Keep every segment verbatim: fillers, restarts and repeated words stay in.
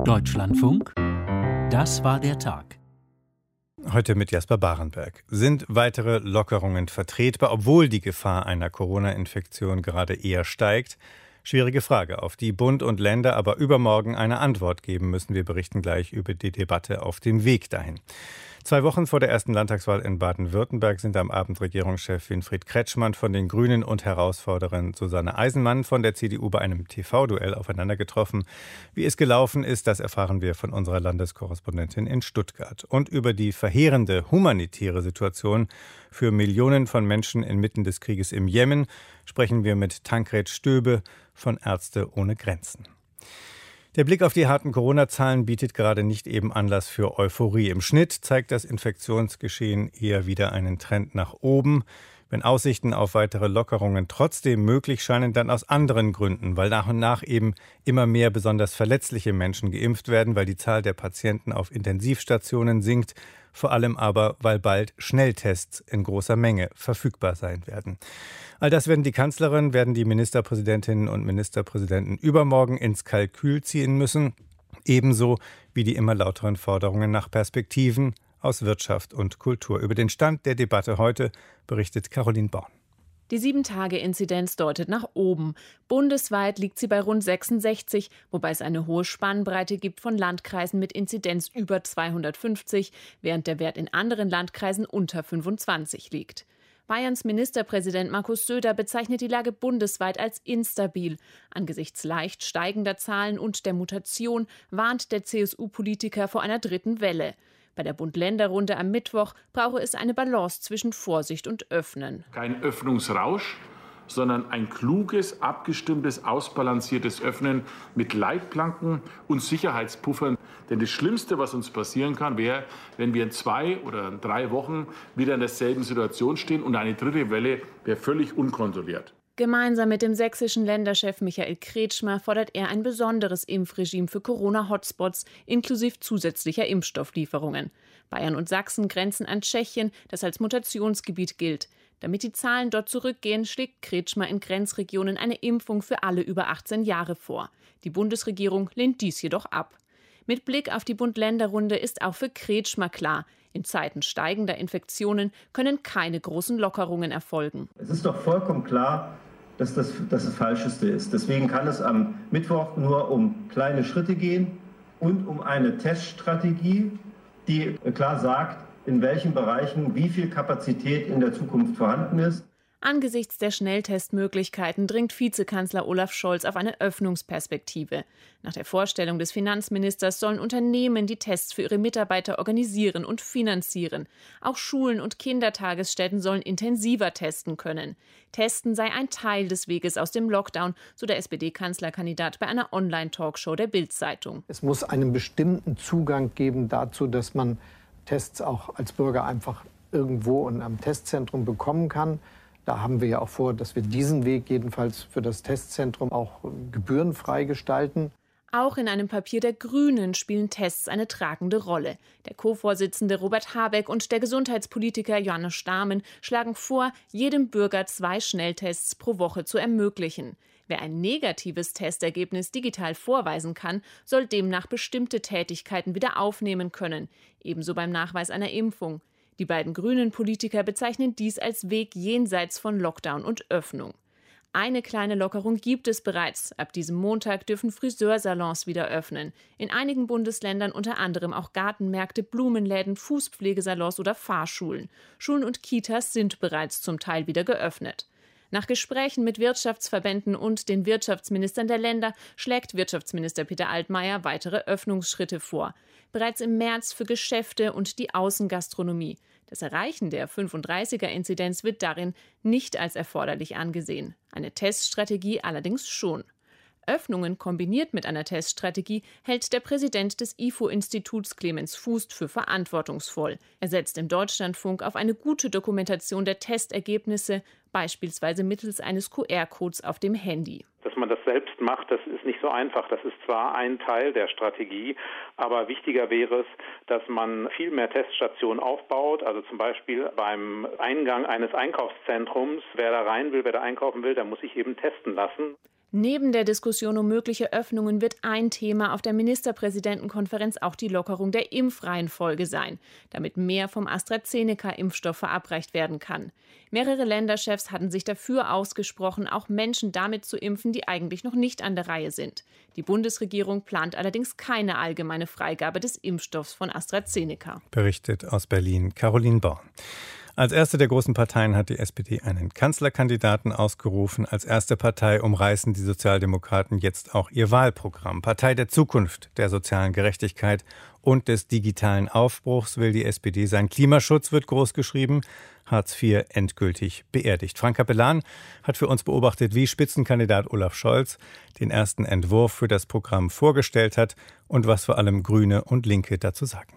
Deutschlandfunk, das war der Tag. Heute mit Jasper Barenberg. Sind weitere Lockerungen vertretbar, obwohl die Gefahr einer Corona-Infektion gerade eher steigt? Schwierige Frage, auf die Bund und Länder aber übermorgen eine Antwort geben müssen. Wir berichten gleich über die Debatte auf dem Weg dahin. Zwei Wochen vor der ersten Landtagswahl in Baden-Württemberg sind am Abend Regierungschef Winfried Kretschmann von den Grünen und Herausforderin Susanne Eisenmann von der C D U bei einem T V-Duell aufeinander getroffen. Wie es gelaufen ist, das erfahren wir von unserer Landeskorrespondentin in Stuttgart. Und über die verheerende humanitäre Situation für Millionen von Menschen inmitten des Krieges im Jemen sprechen wir mit Tankred Stöbe von Ärzte ohne Grenzen. Der Blick auf die harten Corona-Zahlen bietet gerade nicht eben Anlass für Euphorie. Im Schnitt zeigt das Infektionsgeschehen eher wieder einen Trend nach oben. Wenn Aussichten auf weitere Lockerungen trotzdem möglich scheinen, dann aus anderen Gründen, weil nach und nach eben immer mehr besonders verletzliche Menschen geimpft werden, weil die Zahl der Patienten auf Intensivstationen sinkt, vor allem aber, weil bald Schnelltests in großer Menge verfügbar sein werden. All das werden die Kanzlerin, werden die Ministerpräsidentinnen und Ministerpräsidenten übermorgen ins Kalkül ziehen müssen, ebenso wie die immer lauteren Forderungen nach Perspektiven aus Wirtschaft und Kultur. Über den Stand der Debatte heute berichtet Caroline Born. Die sieben-Tage-Inzidenz deutet nach oben. Bundesweit liegt sie bei rund sechsundsechzig, wobei es eine hohe Spannbreite gibt von Landkreisen mit Inzidenz über zweihundertfünfzig, während der Wert in anderen Landkreisen unter fünfundzwanzig liegt. Bayerns Ministerpräsident Markus Söder bezeichnet die Lage bundesweit als instabil. Angesichts leicht steigender Zahlen und der Mutation warnt der C S U-Politiker vor einer dritten Welle. Bei der Bund-Länder-Runde am Mittwoch brauche es eine Balance zwischen Vorsicht und Öffnen. Kein Öffnungsrausch, sondern ein kluges, abgestimmtes, ausbalanciertes Öffnen mit Leitplanken und Sicherheitspuffern. Denn das Schlimmste, was uns passieren kann, wäre, wenn wir in zwei oder in drei Wochen wieder in derselben Situation stehen und eine dritte Welle wäre völlig unkontrolliert. Gemeinsam mit dem sächsischen Länderchef Michael Kretschmer fordert er ein besonderes Impfregime für Corona-Hotspots inklusive zusätzlicher Impfstofflieferungen. Bayern und Sachsen grenzen an Tschechien, das als Mutationsgebiet gilt. Damit die Zahlen dort zurückgehen, schlägt Kretschmer in Grenzregionen eine Impfung für alle über achtzehn Jahre vor. Die Bundesregierung lehnt dies jedoch ab. Mit Blick auf die Bund-Länder-Runde ist auch für Kretschmer klar, in Zeiten steigender Infektionen können keine großen Lockerungen erfolgen. Es ist doch vollkommen klar, dass das, dass das Falscheste ist. Deswegen kann es am Mittwoch nur um kleine Schritte gehen und um eine Teststrategie, die klar sagt, in welchen Bereichen wie viel Kapazität in der Zukunft vorhanden ist. Angesichts der Schnelltestmöglichkeiten dringt Vizekanzler Olaf Scholz auf eine Öffnungsperspektive. Nach der Vorstellung des Finanzministers sollen Unternehmen die Tests für ihre Mitarbeiter organisieren und finanzieren. Auch Schulen und Kindertagesstätten sollen intensiver testen können. Testen sei ein Teil des Weges aus dem Lockdown, so der S P D-Kanzlerkandidat bei einer Online-Talkshow der Bild-Zeitung. Es muss einen bestimmten Zugang geben dazu, dass man Tests auch als Bürger einfach irgendwo in einem Testzentrum bekommen kann. Da haben wir ja auch vor, dass wir diesen Weg jedenfalls für das Testzentrum auch gebührenfrei gestalten. Auch in einem Papier der Grünen spielen Tests eine tragende Rolle. Der Co-Vorsitzende Robert Habeck und der Gesundheitspolitiker Johannes Stamen schlagen vor, jedem Bürger zwei Schnelltests pro Woche zu ermöglichen. Wer ein negatives Testergebnis digital vorweisen kann, soll demnach bestimmte Tätigkeiten wieder aufnehmen können, ebenso beim Nachweis einer Impfung. Die beiden grünen Politiker bezeichnen dies als Weg jenseits von Lockdown und Öffnung. Eine kleine Lockerung gibt es bereits. Ab diesem Montag dürfen Friseursalons wieder öffnen. In einigen Bundesländern unter anderem auch Gartenmärkte, Blumenläden, Fußpflegesalons oder Fahrschulen. Schulen und Kitas sind bereits zum Teil wieder geöffnet. Nach Gesprächen mit Wirtschaftsverbänden und den Wirtschaftsministern der Länder schlägt Wirtschaftsminister Peter Altmaier weitere Öffnungsschritte vor. Bereits im März für Geschäfte und die Außengastronomie. Das Erreichen der fünfunddreißiger-Inzidenz wird darin nicht als erforderlich angesehen. Eine Teststrategie allerdings schon. Öffnungen kombiniert mit einer Teststrategie hält der Präsident des I F O-Instituts Clemens Fußt für verantwortungsvoll. Er setzt im Deutschlandfunk auf eine gute Dokumentation der Testergebnisse, beispielsweise mittels eines Q R-Codes auf dem Handy. Dass man das selbst macht, das ist nicht so einfach. Das ist zwar ein Teil der Strategie, aber wichtiger wäre es, dass man viel mehr Teststationen aufbaut. Also zum Beispiel beim Eingang eines Einkaufszentrums, wer da rein will, wer da einkaufen will, der muss sich eben testen lassen. Neben der Diskussion um mögliche Öffnungen wird ein Thema auf der Ministerpräsidentenkonferenz auch die Lockerung der Impfreihenfolge sein, damit mehr vom AstraZeneca-Impfstoff verabreicht werden kann. Mehrere Länderchefs hatten sich dafür ausgesprochen, auch Menschen damit zu impfen, die eigentlich noch nicht an der Reihe sind. Die Bundesregierung plant allerdings keine allgemeine Freigabe des Impfstoffs von AstraZeneca. Berichtet aus Berlin Caroline Born. Als erste der großen Parteien hat die S P D einen Kanzlerkandidaten ausgerufen. Als erste Partei umreißen die Sozialdemokraten jetzt auch ihr Wahlprogramm. Partei der Zukunft, der sozialen Gerechtigkeit und des digitalen Aufbruchs will die S P D sein. Klimaschutz wird großgeschrieben, Hartz vier endgültig beerdigt. Frank Capellan hat für uns beobachtet, wie Spitzenkandidat Olaf Scholz den ersten Entwurf für das Programm vorgestellt hat und was vor allem Grüne und Linke dazu sagen.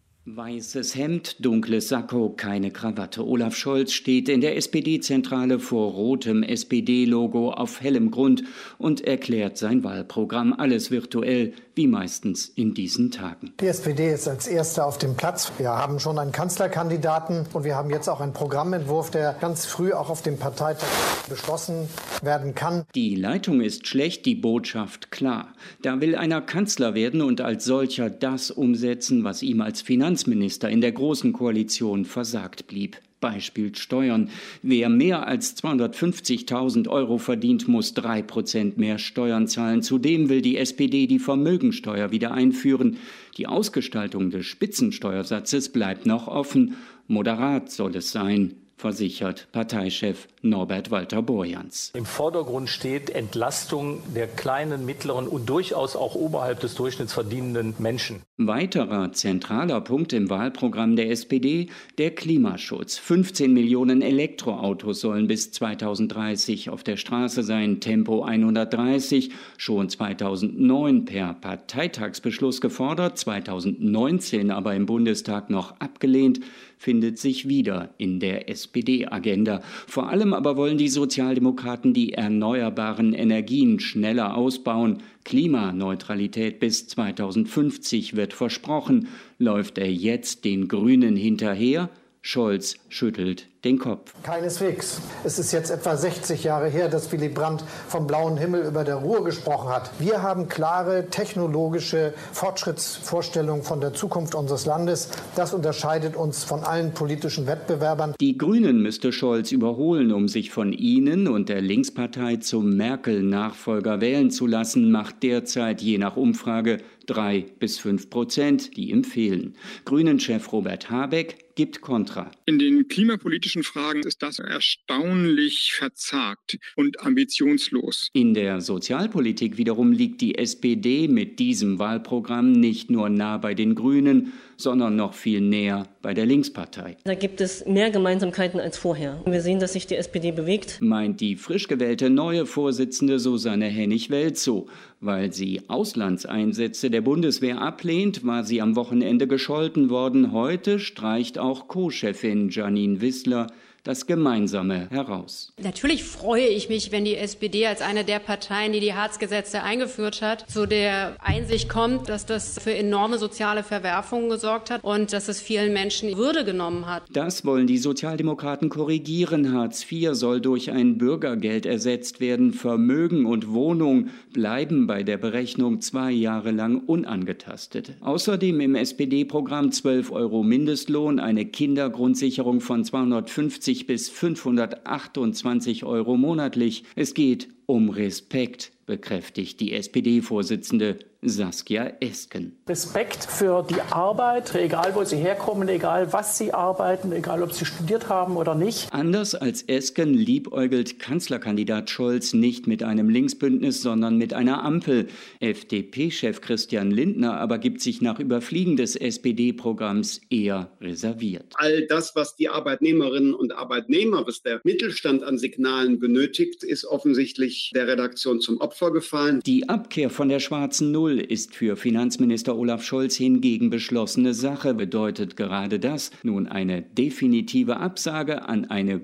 Weißes Hemd, dunkles Sakko, keine Krawatte. Olaf Scholz steht in der S P D-Zentrale vor rotem S P D-Logo auf hellem Grund und erklärt sein Wahlprogramm. Alles virtuell, wie meistens in diesen Tagen. Die S P D ist als Erste auf dem Platz. Wir haben schon einen Kanzlerkandidaten und wir haben jetzt auch einen Programmentwurf, der ganz früh auch auf dem Parteitag beschlossen werden kann. Die Leitung ist schlecht, die Botschaft klar. Da will einer Kanzler werden und als solcher das umsetzen, was ihm als Finanzminister in der Großen Koalition versagt blieb. Beispiel Steuern. Wer mehr als zweihundertfünfzigtausend Euro verdient, muss drei Prozent mehr Steuern zahlen. Zudem will die S P D die Vermögensteuer wieder einführen. Die Ausgestaltung des Spitzensteuersatzes bleibt noch offen. Moderat soll es sein, versichert Parteichef Norbert Walter-Borjans. Im Vordergrund steht Entlastung der kleinen, mittleren und durchaus auch oberhalb des Durchschnitts verdienenden Menschen. Weiterer zentraler Punkt im Wahlprogramm der S P D, der Klimaschutz. fünfzehn Millionen Elektroautos sollen bis zweitausenddreißig auf der Straße sein, Tempo hundertdreißig, schon zweitausendneun per Parteitagsbeschluss gefordert, zweitausendneunzehn aber im Bundestag noch abgelehnt, findet sich wieder in der S P D-Agenda. Vor allem aber wollen die Sozialdemokraten die erneuerbaren Energien schneller ausbauen. Klimaneutralität bis zweitausendfünfzig wird versprochen. Läuft er jetzt den Grünen hinterher? Scholz schüttelt den Kopf. Keineswegs. Es ist jetzt etwa sechzig Jahre her, dass Willy Brandt vom blauen Himmel über der Ruhr gesprochen hat. Wir haben klare technologische Fortschrittsvorstellungen von der Zukunft unseres Landes. Das unterscheidet uns von allen politischen Wettbewerbern. Die Grünen müsste Scholz überholen, um sich von ihnen und der Linkspartei zum Merkel-Nachfolger wählen zu lassen, macht derzeit je nach Umfrage drei bis fünf Prozent, die ihm fehlen. Grünen-Chef Robert Habeck gibt Kontra. In den klimapolitischen Fragen ist das erstaunlich verzagt und ambitionslos. In der Sozialpolitik wiederum liegt die S P D mit diesem Wahlprogramm nicht nur nah bei den Grünen, sondern noch viel näher bei der Linkspartei. Da gibt es mehr Gemeinsamkeiten als vorher. Wir sehen, dass sich die S P D bewegt. Meint die frisch gewählte neue Vorsitzende Susanne Hennig-Welzow. Weil sie Auslandseinsätze der Bundeswehr ablehnt, war sie am Wochenende gescholten worden. Heute streicht auch Co-Chefin Janine Wissler das Gemeinsame heraus. Natürlich freue ich mich, wenn die S P D als eine der Parteien, die die Hartz-Gesetze eingeführt hat, zu der Einsicht kommt, dass das für enorme soziale Verwerfungen gesorgt hat und dass es vielen Menschen Würde genommen hat. Das wollen die Sozialdemokraten korrigieren. Hartz vier soll durch ein Bürgergeld ersetzt werden. Vermögen und Wohnung bleiben bei der Berechnung zwei Jahre lang unangetastet. Außerdem im S P D-Programm zwölf Euro Mindestlohn, eine Kindergrundsicherung von zweihundertfünfzig bis fünfhundertachtundzwanzig Euro monatlich. Es geht um Respekt, bekräftigt die S P D-Vorsitzende Saskia Esken. Respekt für die Arbeit, egal wo sie herkommen, egal was sie arbeiten, egal ob sie studiert haben oder nicht. Anders als Esken liebäugelt Kanzlerkandidat Scholz nicht mit einem Linksbündnis, sondern mit einer Ampel. F D P-Chef Christian Lindner aber gibt sich nach Überfliegen des S P D-Programms eher reserviert. All das, was die Arbeitnehmerinnen und Arbeitnehmer, was der Mittelstand an Signalen benötigt, ist offensichtlich der Redaktion zum Opfer gefallen. Die Abkehr von der schwarzen Null ist für Finanzminister Olaf Scholz hingegen beschlossene Sache. Bedeutet gerade das nun eine definitive Absage an eine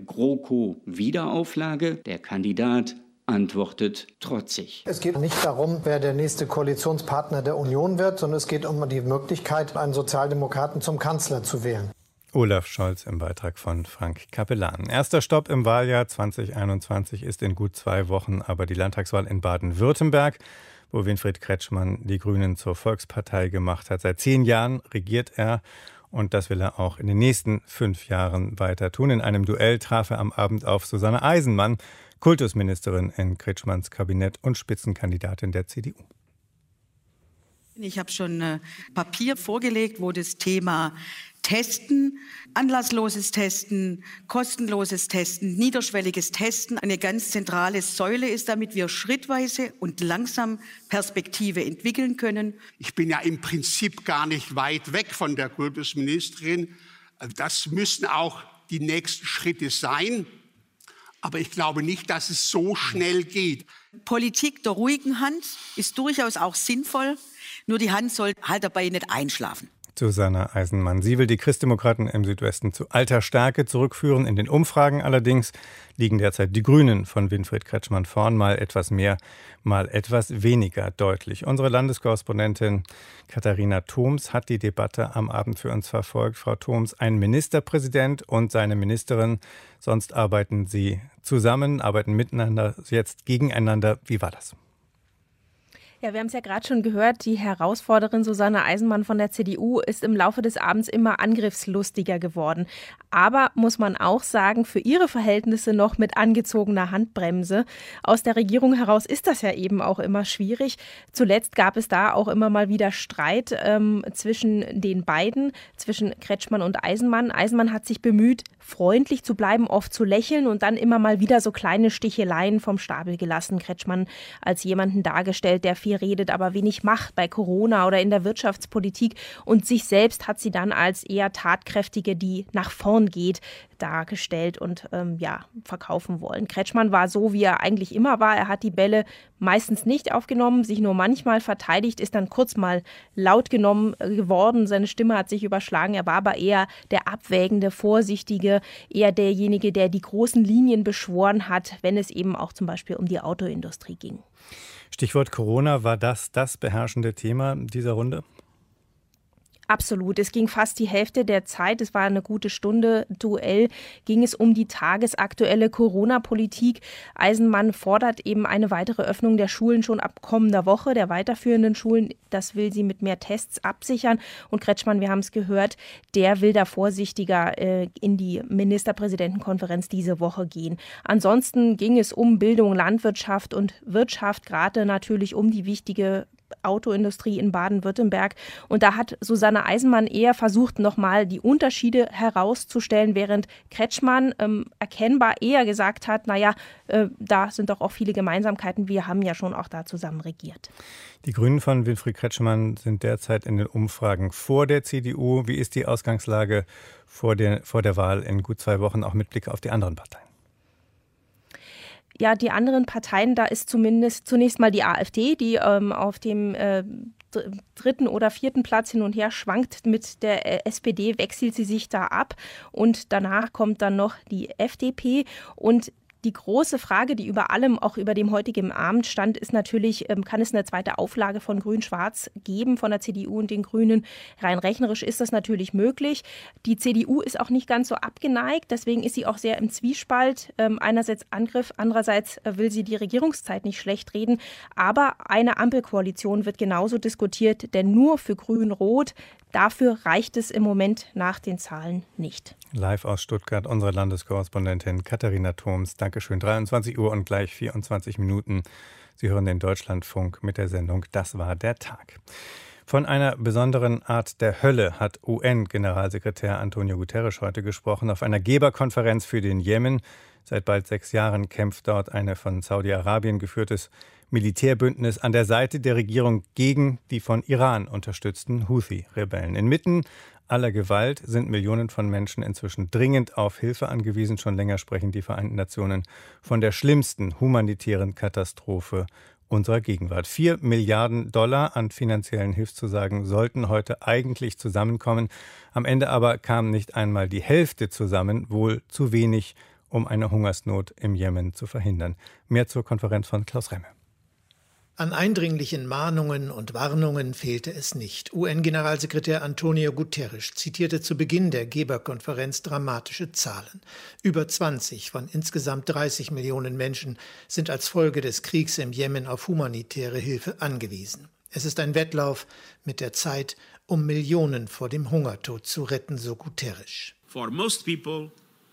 GroKo-Wiederauflage? Der Kandidat antwortet trotzig. Es geht nicht darum, wer der nächste Koalitionspartner der Union wird, sondern es geht um die Möglichkeit, einen Sozialdemokraten zum Kanzler zu wählen. Olaf Scholz im Beitrag von Frank Capellan. Erster Stopp im Wahljahr zwanzig einundzwanzig ist in gut zwei Wochen aber die Landtagswahl in Baden-Württemberg, wo Winfried Kretschmann die Grünen zur Volkspartei gemacht hat. Seit zehn Jahren regiert er und das will er auch in den nächsten fünf Jahren weiter tun. In einem Duell traf er am Abend auf Susanne Eisenmann, Kultusministerin in Kretschmanns Kabinett und Spitzenkandidatin der C D U. Ich habe schon ein Papier vorgelegt, wo das Thema Testen, anlassloses Testen, kostenloses Testen, niederschwelliges Testen eine ganz zentrale Säule ist, damit wir schrittweise und langsam Perspektive entwickeln können. Ich bin ja im Prinzip gar nicht weit weg von der Kultusministerin. Das müssen auch die nächsten Schritte sein. Aber ich glaube nicht, dass es so schnell geht. Politik der ruhigen Hand ist durchaus auch sinnvoll. Nur die Hand soll halt dabei nicht einschlafen. Susanne Eisenmann. Sie will die Christdemokraten im Südwesten zu alter Stärke zurückführen. In den Umfragen allerdings liegen derzeit die Grünen von Winfried Kretschmann vorn, mal etwas mehr, mal etwas weniger deutlich. Unsere Landeskorrespondentin Katharina Thoms hat die Debatte am Abend für uns verfolgt. Frau Thoms, ein Ministerpräsident und seine Ministerin, sonst arbeiten sie zusammen, arbeiten miteinander, jetzt gegeneinander. Wie war das? Ja, wir haben es ja gerade schon gehört, die Herausforderin Susanne Eisenmann von der C D U ist im Laufe des Abends immer angriffslustiger geworden. Aber, muss man auch sagen, für ihre Verhältnisse noch mit angezogener Handbremse. Aus der Regierung heraus ist das ja eben auch immer schwierig. Zuletzt gab es da auch immer mal wieder Streit ähm, zwischen den beiden, zwischen Kretschmann und Eisenmann. Eisenmann hat sich bemüht, freundlich zu bleiben, oft zu lächeln und dann immer mal wieder so kleine Sticheleien vom Stapel gelassen. Kretschmann als jemanden dargestellt, der viel redet, aber wenig macht bei Corona oder in der Wirtschaftspolitik. Und sich selbst hat sie dann als eher tatkräftige, die nach vorn geht, dargestellt und ähm, ja, verkaufen wollen. Kretschmann war so, wie er eigentlich immer war. Er hat die Bälle meistens nicht aufgenommen, sich nur manchmal verteidigt, ist dann kurz mal laut genommen geworden. Seine Stimme hat sich überschlagen. Er war aber eher der abwägende, vorsichtige, eher derjenige, der die großen Linien beschworen hat, wenn es eben auch zum Beispiel um die Autoindustrie ging. Stichwort Corona, war das das beherrschende Thema dieser Runde? Absolut. Es ging fast die Hälfte der Zeit, es war eine gute Stunde Duell, ging es um die tagesaktuelle Corona-Politik. Eisenmann fordert eben eine weitere Öffnung der Schulen schon ab kommender Woche, der weiterführenden Schulen. Das will sie mit mehr Tests absichern. Und Kretschmann, wir haben es gehört, der will da vorsichtiger äh, in die Ministerpräsidentenkonferenz diese Woche gehen. Ansonsten ging es um Bildung, Landwirtschaft und Wirtschaft, gerade natürlich um die wichtige Autoindustrie in Baden-Württemberg. Und da hat Susanne Eisenmann eher versucht, nochmal die Unterschiede herauszustellen, während Kretschmann ähm, erkennbar eher gesagt hat, naja, äh, da sind doch auch viele Gemeinsamkeiten, wir haben ja schon auch da zusammen regiert. Die Grünen von Winfried Kretschmann sind derzeit in den Umfragen vor der C D U. Wie ist die Ausgangslage vor der, vor der Wahl in gut zwei Wochen, auch mit Blick auf die anderen Parteien? Ja, die anderen Parteien, da ist zumindest zunächst mal die AfD, die ähm, auf dem äh, dritten oder vierten Platz hin und her schwankt. Mit der äh, S P D wechselt sie sich da ab und danach kommt dann noch die F D P und die große Frage, die über allem, auch über dem heutigen Abend stand, ist natürlich, kann es eine zweite Auflage von Grün-Schwarz geben, von der C D U und den Grünen? Rein rechnerisch ist das natürlich möglich. Die C D U ist auch nicht ganz so abgeneigt, deswegen ist sie auch sehr im Zwiespalt. Einerseits Angriff, andererseits will sie die Regierungszeit nicht schlecht reden. Aber eine Ampelkoalition wird genauso diskutiert, denn nur für Grün-Rot, dafür reicht es im Moment nach den Zahlen nicht. Live aus Stuttgart, unsere Landeskorrespondentin Katharina Thoms. Dankeschön. dreiundzwanzig Uhr und gleich vierundzwanzig Minuten. Sie hören den Deutschlandfunk mit der Sendung Das war der Tag. Von einer besonderen Art der Hölle hat U N-Generalsekretär Antonio Guterres heute gesprochen auf einer Geberkonferenz für den Jemen. Seit bald sechs Jahren kämpft dort eine von Saudi-Arabien geführtes Militärbündnis an der Seite der Regierung gegen die von Iran unterstützten Houthi-Rebellen. Inmitten aller Gewalt sind Millionen von Menschen inzwischen dringend auf Hilfe angewiesen. Schon länger sprechen die Vereinten Nationen von der schlimmsten humanitären Katastrophe unserer Gegenwart. Vier Milliarden Dollar an finanziellen Hilfszusagen sollten heute eigentlich zusammenkommen. Am Ende aber kam nicht einmal die Hälfte zusammen, wohl zu wenig, um eine Hungersnot im Jemen zu verhindern. Mehr zur Konferenz von Klaus Remme. An eindringlichen Mahnungen und Warnungen fehlte es nicht. U N-Generalsekretär Antonio Guterres zitierte zu Beginn der Geberkonferenz dramatische Zahlen. Über zwanzig von insgesamt dreißig Millionen Menschen sind als Folge des Kriegs im Jemen auf humanitäre Hilfe angewiesen. Es ist ein Wettlauf mit der Zeit, um Millionen vor dem Hungertod zu retten, so Guterres. For most people,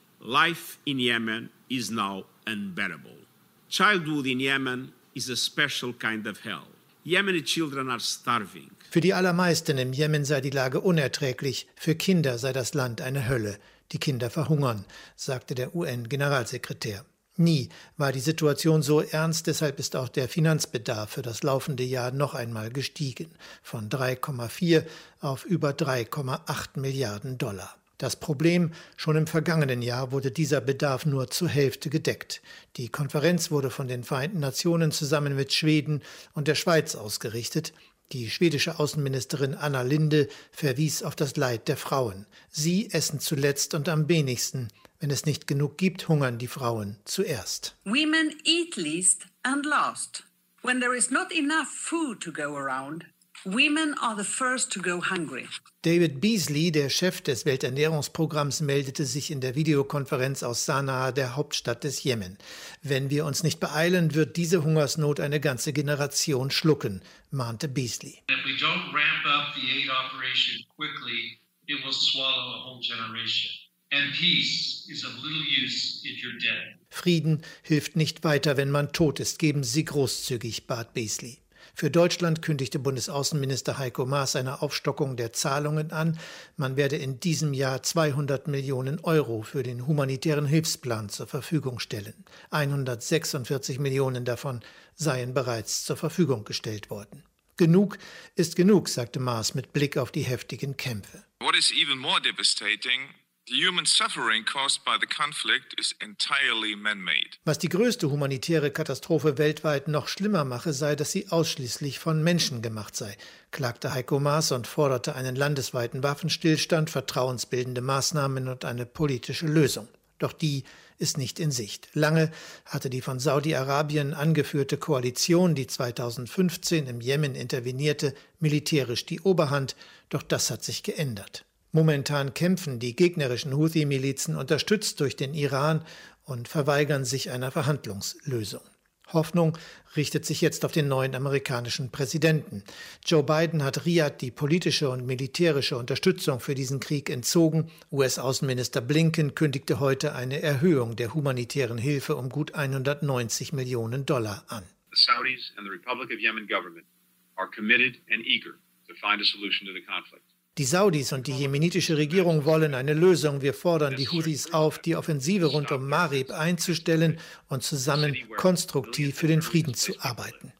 life in Yemen is now unbearable. Childhood in Yemen is a special kind of hell. Yemeni children are starving. Für die allermeisten im Jemen sei die Lage unerträglich, für Kinder sei das Land eine Hölle. Die Kinder verhungern, sagte der U N-Generalsekretär. Nie war die Situation so ernst, deshalb ist auch der Finanzbedarf für das laufende Jahr noch einmal gestiegen, von drei Komma vier auf über drei Komma acht Milliarden Dollar. Das Problem, schon im vergangenen Jahr wurde dieser Bedarf nur zur Hälfte gedeckt. Die Konferenz wurde von den Vereinten Nationen zusammen mit Schweden und der Schweiz ausgerichtet. Die schwedische Außenministerin Anna Linde verwies auf das Leid der Frauen. Sie essen zuletzt und am wenigsten. Wenn es nicht genug gibt, hungern die Frauen zuerst. Women eat least and last. When there is not enough food to go around, women are the first to go hungry. David Beasley, der Chef des Welternährungsprogramms, meldete sich in der Videokonferenz aus Sanaa, der Hauptstadt des Jemen. Wenn wir uns nicht beeilen, wird diese Hungersnot eine ganze Generation schlucken, mahnte Beasley. If we don't ramp up the aid operation quickly, it will swallow a whole generation. And peace is of little use if you're dead. Frieden hilft nicht weiter, wenn man tot ist. Geben Sie großzügig, bat Beasley. Für Deutschland kündigte Bundesaußenminister Heiko Maas eine Aufstockung der Zahlungen an. Man werde in diesem Jahr zweihundert Millionen Euro für den humanitären Hilfsplan zur Verfügung stellen. hundertsechsundvierzig Millionen davon seien bereits zur Verfügung gestellt worden. Genug ist genug, sagte Maas mit Blick auf die heftigen Kämpfe. What is even more devastating? The human suffering caused by the conflict is entirely man-made. Was die größte humanitäre Katastrophe weltweit noch schlimmer mache, sei, dass sie ausschließlich von Menschen gemacht sei, klagte Heiko Maas und forderte einen landesweiten Waffenstillstand, vertrauensbildende Maßnahmen und eine politische Lösung. Doch die ist nicht in Sicht. Lange hatte die von Saudi-Arabien angeführte Koalition, die zweitausendfünfzehn im Jemen intervenierte, militärisch die Oberhand, doch das hat sich geändert. Momentan kämpfen die gegnerischen Houthi-Milizen unterstützt durch den Iran und verweigern sich einer Verhandlungslösung. Hoffnung richtet sich jetzt auf den neuen amerikanischen Präsidenten. Joe Biden hat Riad die politische und militärische Unterstützung für diesen Krieg entzogen. U S-Außenminister Blinken kündigte heute eine Erhöhung der humanitären Hilfe um gut hundertneunzig Millionen Dollar an. The Saudis and the Republic of Yemen government are committed and eager to find a solution to the conflict. Die Saudis und die jemenitische Regierung wollen eine Lösung. Wir fordern die Houthis auf, die Offensive rund um Marib einzustellen und zusammen konstruktiv für den Frieden zu arbeiten.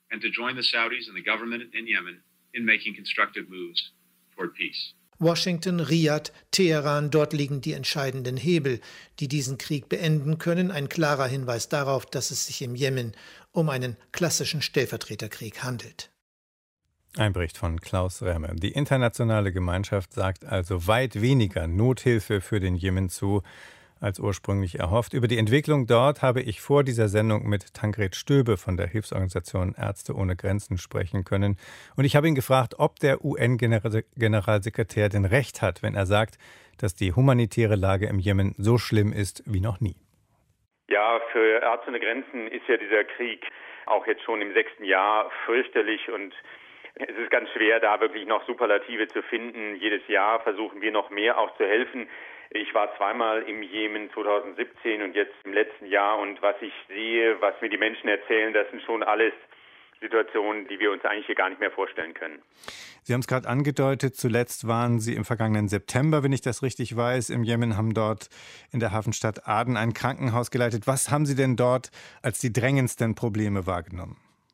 Washington, Riad, Teheran, dort liegen die entscheidenden Hebel, die diesen Krieg beenden können. Ein klarer Hinweis darauf, dass es sich im Jemen um einen klassischen Stellvertreterkrieg handelt. Ein Bericht von Klaus Rämme. Die internationale Gemeinschaft sagt also weit weniger Nothilfe für den Jemen zu, als ursprünglich erhofft. Über die Entwicklung dort habe ich vor dieser Sendung mit Tancred Stöbe von der Hilfsorganisation Ärzte ohne Grenzen sprechen können. Und ich habe ihn gefragt, ob der U N-Generalsekretär denn recht hat, wenn er sagt, dass die humanitäre Lage im Jemen so schlimm ist wie noch nie. Ja, für Ärzte ohne Grenzen ist ja dieser Krieg auch jetzt schon im sechsten Jahr fürchterlich und es ist ganz schwer, da wirklich noch Superlative zu finden. Jedes Jahr versuchen wir noch mehr auch zu helfen. Ich war zweimal im Jemen zweitausendsiebzehn und jetzt im letzten Jahr. Und was ich sehe, was mir die Menschen erzählen, das sind schon alles Situationen, die wir uns eigentlich hier gar nicht mehr vorstellen können. Sie haben es gerade angedeutet, zuletzt waren Sie im vergangenen September, wenn ich das richtig weiß, im Jemen, haben dort in der Hafenstadt Aden ein Krankenhaus geleitet. Was haben Sie denn dort als die drängendsten Probleme wahrgenommen?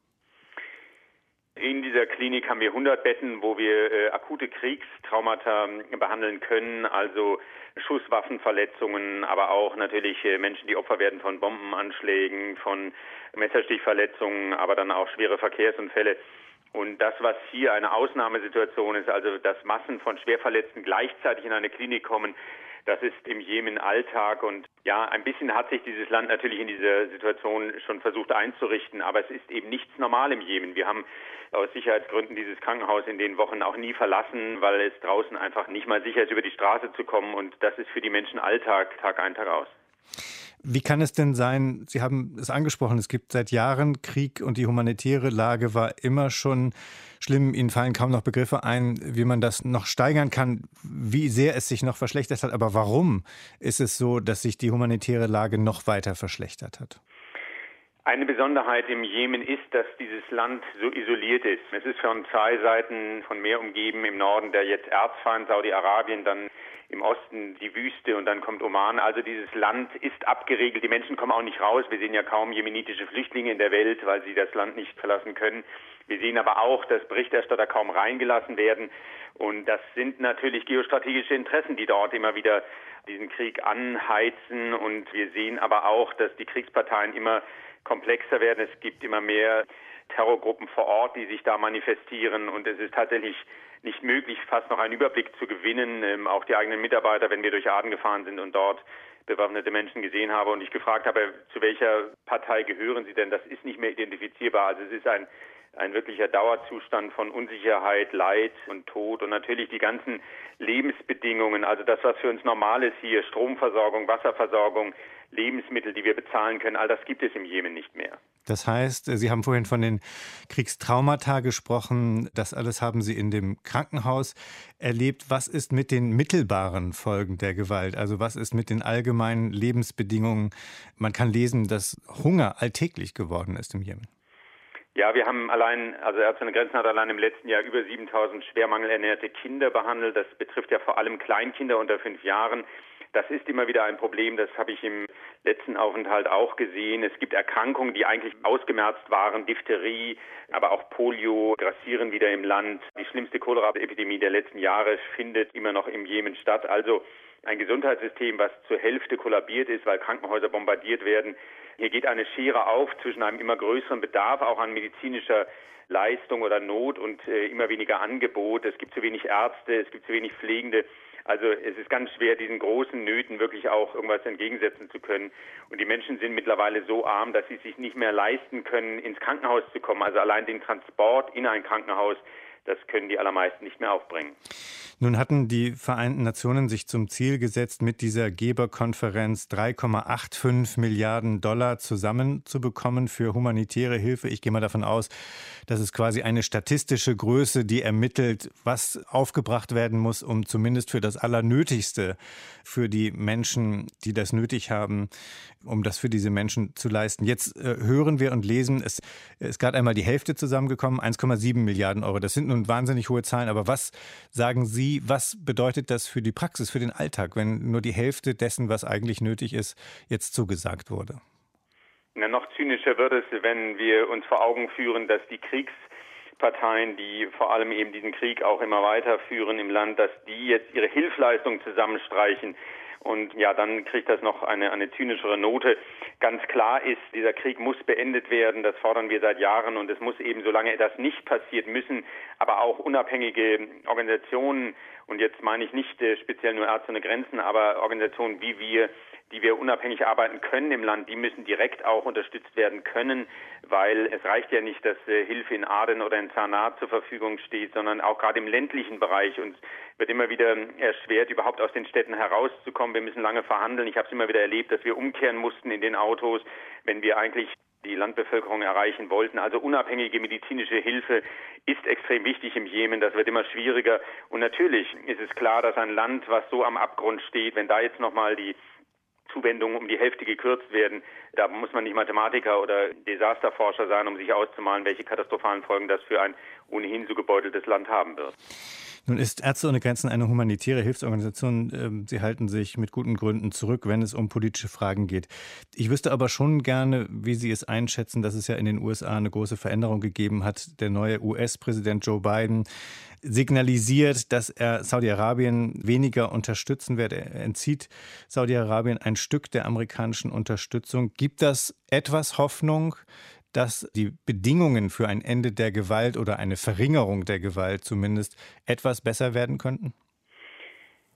In dieser Klinik haben wir hundert Betten, wo wir äh, akute Kriegstraumata äh, behandeln können, also Schusswaffenverletzungen, aber auch natürlich äh, Menschen, die Opfer werden von Bombenanschlägen, von Messerstichverletzungen, aber dann auch schwere Verkehrsunfälle. Und das, was hier eine Ausnahmesituation ist, also dass Massen von Schwerverletzten gleichzeitig in eine Klinik kommen, Das ist im Jemen Alltag und ja, ein bisschen hat sich dieses Land natürlich in dieser Situation schon versucht einzurichten, aber es ist eben nichts normal im Jemen. Wir haben aus Sicherheitsgründen dieses Krankenhaus in den Wochen auch nie verlassen, weil es draußen einfach nicht mal sicher ist, über die Straße zu kommen und das ist für die Menschen Alltag, Tag ein, Tag aus. Wie kann es denn sein, Sie haben es angesprochen, es gibt seit Jahren Krieg und die humanitäre Lage war immer schon schlimm. Ihnen fallen kaum noch Begriffe ein, wie man das noch steigern kann, wie sehr es sich noch verschlechtert hat. Aber warum ist es so, dass sich die humanitäre Lage noch weiter verschlechtert hat? Eine Besonderheit im Jemen ist, dass dieses Land so isoliert ist. Es ist von zwei Seiten von Meer umgeben, im Norden der jetzt Erzfeind Saudi-Arabien, dann im Osten die Wüste und dann kommt Oman. Also dieses Land ist abgeriegelt, die Menschen kommen auch nicht raus. Wir sehen ja kaum jemenitische Flüchtlinge in der Welt, weil sie das Land nicht verlassen können. Wir sehen aber auch, dass Berichterstatter kaum reingelassen werden. Und das sind natürlich geostrategische Interessen, die dort immer wieder diesen Krieg anheizen. Und wir sehen aber auch, dass die Kriegsparteien immer komplexer werden. Es gibt immer mehr Terrorgruppen vor Ort, die sich da manifestieren. Und es ist tatsächlich nicht möglich, fast noch einen Überblick zu gewinnen. Ähm, auch die eigenen Mitarbeiter, wenn wir durch Aden gefahren sind und dort bewaffnete Menschen gesehen habe und ich gefragt habe, zu welcher Partei gehören Sie denn? Das ist nicht mehr identifizierbar. Also es ist ein, ein wirklicher Dauerzustand von Unsicherheit, Leid und Tod und natürlich die ganzen Lebensbedingungen, also das, was für uns normal ist hier, Stromversorgung, Wasserversorgung, Lebensmittel, die wir bezahlen können, all das gibt es im Jemen nicht mehr. Das heißt, Sie haben vorhin von den Kriegstraumata gesprochen. Das alles haben Sie in dem Krankenhaus erlebt. Was ist mit den mittelbaren Folgen der Gewalt? Also was ist mit den allgemeinen Lebensbedingungen? Man kann lesen, dass Hunger alltäglich geworden ist im Jemen. Ja, wir haben allein, also Ärzte ohne Grenzen hat allein im letzten Jahr über siebentausend schwer mangelernährte Kinder behandelt. Das betrifft ja vor allem Kleinkinder unter fünf Jahren. Das ist immer wieder ein Problem, das habe ich im letzten Aufenthalt auch gesehen. Es gibt Erkrankungen, die eigentlich ausgemerzt waren, Diphtherie, aber auch Polio grassieren wieder im Land. Die schlimmste Cholera-Epidemie der letzten Jahre findet immer noch im Jemen statt. Also ein Gesundheitssystem, was zur Hälfte kollabiert ist, weil Krankenhäuser bombardiert werden. Hier geht eine Schere auf zwischen einem immer größeren Bedarf auch an medizinischer Leistung oder Not und äh, immer weniger Angebot. Es gibt zu wenig Ärzte, es gibt zu wenig Pflegende. Also es ist ganz schwer, diesen großen Nöten wirklich auch irgendwas entgegensetzen zu können. Und die Menschen sind mittlerweile so arm, dass sie sich nicht mehr leisten können, ins Krankenhaus zu kommen. Also allein den Transport in ein Krankenhaus, das können die allermeisten nicht mehr aufbringen. Nun hatten die Vereinten Nationen sich zum Ziel gesetzt, mit dieser Geberkonferenz drei Komma fünfundachtzig Milliarden Dollar zusammenzubekommen für humanitäre Hilfe. Ich gehe mal davon aus, das ist quasi eine statistische Größe, die ermittelt, was aufgebracht werden muss, um zumindest für das Allernötigste, für die Menschen, die das nötig haben, um das für diese Menschen zu leisten. Jetzt äh, hören wir und lesen, es ist gerade einmal die Hälfte zusammengekommen, eins Komma sieben Milliarden Euro. Das sind nun wahnsinnig hohe Zahlen, aber was sagen Sie, was bedeutet das für die Praxis, für den Alltag, wenn nur die Hälfte dessen, was eigentlich nötig ist, jetzt zugesagt wurde? Na, noch zynischer wird es, wenn wir uns vor Augen führen, dass die Kriegsparteien, die vor allem eben diesen Krieg auch immer weiterführen im Land, dass die jetzt ihre Hilfsleistungen zusammenstreichen. Und ja, dann kriegt das noch eine, eine zynischere Note. Ganz klar ist, dieser Krieg muss beendet werden. Das fordern wir seit Jahren. Und es muss eben, solange das nicht passiert, müssen aber auch unabhängige Organisationen, und jetzt meine ich nicht äh, speziell nur Ärzte ohne Grenzen, aber Organisationen wie wir, die wir unabhängig arbeiten können im Land, die müssen direkt auch unterstützt werden können, weil es reicht ja nicht, dass äh, Hilfe in Aden oder in Sanaa zur Verfügung steht, sondern auch gerade im ländlichen Bereich uns wird immer wieder erschwert, überhaupt aus den Städten herauszukommen. Wir müssen lange verhandeln. Ich habe es immer wieder erlebt, dass wir umkehren mussten in den Autos, wenn wir eigentlich die Landbevölkerung erreichen wollten. Also unabhängige medizinische Hilfe ist extrem wichtig im Jemen. Das wird immer schwieriger. Und natürlich ist es klar, dass ein Land, was so am Abgrund steht, wenn da jetzt nochmal die Zuwendungen um die Hälfte gekürzt werden, da muss man nicht Mathematiker oder Desasterforscher sein, um sich auszumalen, welche katastrophalen Folgen das für ein ohnehin so gebeuteltes Land haben wird. Nun ist Ärzte ohne Grenzen eine humanitäre Hilfsorganisation. Sie halten sich mit guten Gründen zurück, wenn es um politische Fragen geht. Ich wüsste aber schon gerne, wie Sie es einschätzen, dass es ja in den U S A eine große Veränderung gegeben hat. Der neue U S-Präsident Joe Biden signalisiert, dass er Saudi-Arabien weniger unterstützen wird. Er entzieht Saudi-Arabien ein Stück der amerikanischen Unterstützung. Gibt das etwas Hoffnung, dass die Bedingungen für ein Ende der Gewalt oder eine Verringerung der Gewalt zumindest etwas besser werden könnten?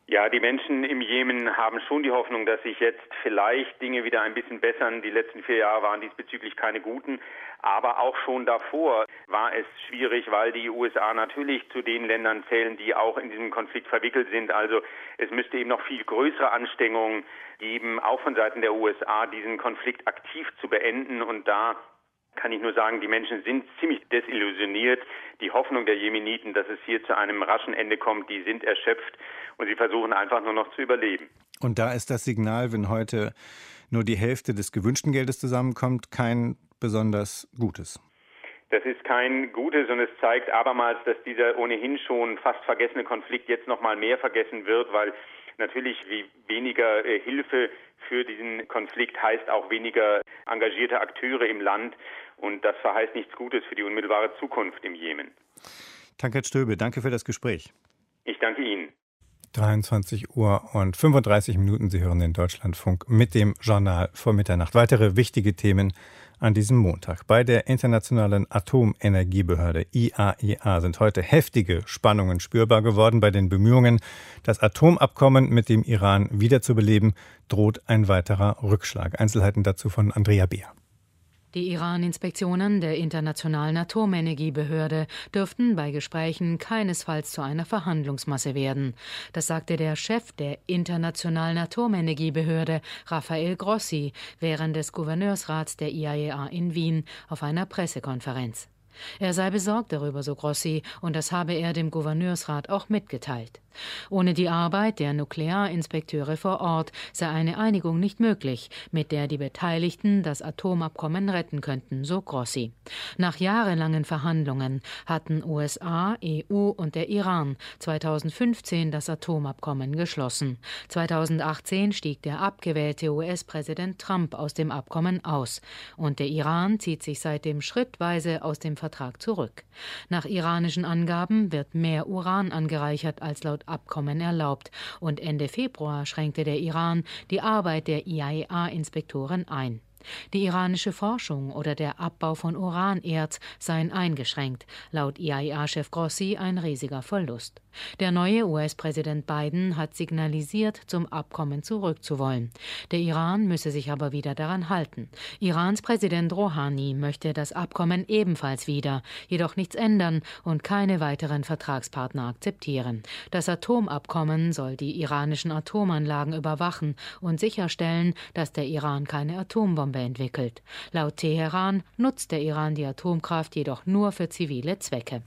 Ja, die Menschen im Jemen haben schon die Hoffnung, dass sich jetzt vielleicht Dinge wieder ein bisschen bessern. Die letzten vier Jahre waren diesbezüglich keine guten. Aber auch schon davor war es schwierig, weil die U S A natürlich zu den Ländern zählen, die auch in diesem Konflikt verwickelt sind. Also es müsste eben noch viel größere Anstrengungen geben, auch von Seiten der U S A, diesen Konflikt aktiv zu beenden. Und da kann ich nur sagen, die Menschen sind ziemlich desillusioniert. Die Hoffnung der Jemeniten, dass es hier zu einem raschen Ende kommt, die sind erschöpft und sie versuchen einfach nur noch zu überleben. Und da ist das Signal, wenn heute nur die Hälfte des gewünschten Geldes zusammenkommt, kein besonders gutes. Das ist kein gutes und es zeigt abermals, dass dieser ohnehin schon fast vergessene Konflikt jetzt noch mal mehr vergessen wird, weil natürlich wie weniger äh, Hilfe für diesen Konflikt heißt auch weniger engagierte Akteure im Land und das verheißt nichts Gutes für die unmittelbare Zukunft im Jemen. Tankert Stöbe, danke für das Gespräch. Ich danke Ihnen. dreiundzwanzig Uhr und fünfunddreißig Minuten. Sie hören den Deutschlandfunk mit dem Journal vor Mitternacht. Weitere wichtige Themen an diesem Montag. Bei der Internationalen Atomenergiebehörde I A E A sind heute heftige Spannungen spürbar geworden. Bei den Bemühungen, das Atomabkommen mit dem Iran wiederzubeleben, droht ein weiterer Rückschlag. Einzelheiten dazu von Andrea Beer. Die Iran-Inspektionen der Internationalen Atomenergiebehörde dürften bei Gesprächen keinesfalls zu einer Verhandlungsmasse werden. Das sagte der Chef der Internationalen Atomenergiebehörde, Rafael Grossi, während des Gouverneursrats der I A E A in Wien auf einer Pressekonferenz. Er sei besorgt darüber, so Grossi, und das habe er dem Gouverneursrat auch mitgeteilt. Ohne die Arbeit der Nuklearinspekteure vor Ort sei eine Einigung nicht möglich, mit der die Beteiligten das Atomabkommen retten könnten, so Grossi. Nach jahrelangen Verhandlungen hatten U S A, E U und der Iran zweitausendfünfzehn das Atomabkommen geschlossen. zweitausendachtzehn stieg der abgewählte U S-Präsident Trump aus dem Abkommen aus und der Iran zieht sich seitdem schrittweise aus dem Vertrag zurück. Nach iranischen Angaben wird mehr Uran angereichert als laut Abkommen erlaubt und Ende Februar schränkte der Iran die Arbeit der I A E A-Inspektoren ein. Die iranische Forschung oder der Abbau von Uranerz seien eingeschränkt, laut I A E A-Chef Grossi ein riesiger Verlust. Der neue U S-Präsident Biden hat signalisiert, zum Abkommen zurückzuwollen. Der Iran müsse sich aber wieder daran halten. Irans Präsident Rouhani möchte das Abkommen ebenfalls wieder, jedoch nichts ändern und keine weiteren Vertragspartner akzeptieren. Das Atomabkommen soll die iranischen Atomanlagen überwachen und sicherstellen, dass der Iran keine Atombombe entwickelt. Laut Teheran nutzt der Iran die Atomkraft jedoch nur für zivile Zwecke.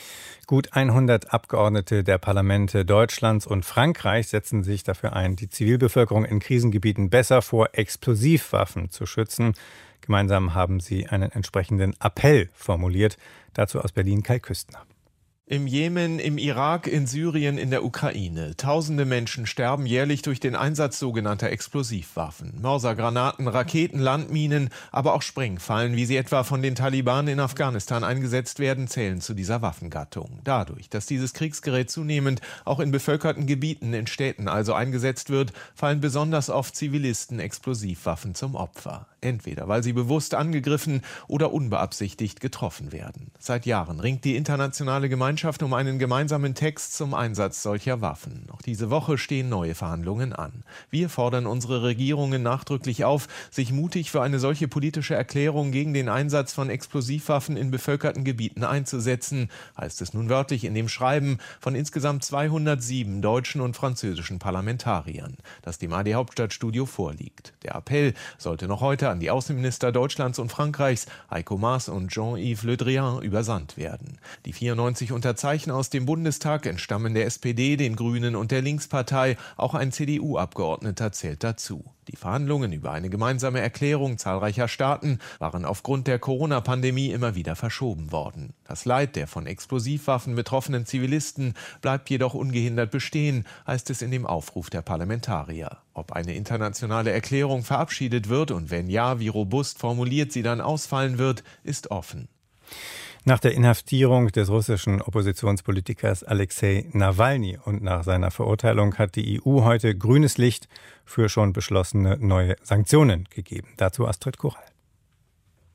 Gut hundert Abgeordnete der Parlamente Deutschlands und Frankreichs setzen sich dafür ein, die Zivilbevölkerung in Krisengebieten besser vor Explosivwaffen zu schützen. Gemeinsam haben sie einen entsprechenden Appell formuliert. Dazu aus Berlin Kai Küstner. Im Jemen, im Irak, in Syrien, in der Ukraine. Tausende Menschen sterben jährlich durch den Einsatz sogenannter Explosivwaffen. Mörsergranaten, Raketen, Landminen, aber auch Sprengfallen, wie sie etwa von den Taliban in Afghanistan eingesetzt werden, zählen zu dieser Waffengattung. Dadurch, dass dieses Kriegsgerät zunehmend auch in bevölkerten Gebieten, in Städten also eingesetzt wird, fallen besonders oft Zivilisten Explosivwaffen zum Opfer. Entweder weil sie bewusst angegriffen oder unbeabsichtigt getroffen werden. Seit Jahren ringt die internationale Gemeinschaft um einen gemeinsamen Text zum Einsatz solcher Waffen. Auch diese Woche stehen neue Verhandlungen an. Wir fordern unsere Regierungen nachdrücklich auf, sich mutig für eine solche politische Erklärung gegen den Einsatz von Explosivwaffen in bevölkerten Gebieten einzusetzen, heißt es nun wörtlich in dem Schreiben von insgesamt zweihundertsieben deutschen und französischen Parlamentariern, das dem A R D-Hauptstadtstudio vorliegt. Der Appell sollte noch heute an die Außenminister Deutschlands und Frankreichs, Heiko Maas und Jean-Yves Le Drian, übersandt werden. Die vierundneunzig Unterzeichner aus dem Bundestag entstammen der S P D, den Grünen und der Linkspartei. Auch ein C D U-Abgeordneter zählt dazu. Die Verhandlungen über eine gemeinsame Erklärung zahlreicher Staaten waren aufgrund der Corona-Pandemie immer wieder verschoben worden. Das Leid der von Explosivwaffen betroffenen Zivilisten bleibt jedoch ungehindert bestehen, heißt es in dem Aufruf der Parlamentarier. Ob eine internationale Erklärung verabschiedet wird und wenn ja, wie robust formuliert sie dann ausfallen wird, ist offen. Nach der Inhaftierung des russischen Oppositionspolitikers Alexei Nawalny und nach seiner Verurteilung hat die E U heute grünes Licht für schon beschlossene neue Sanktionen gegeben. Dazu Astrid Kuchel.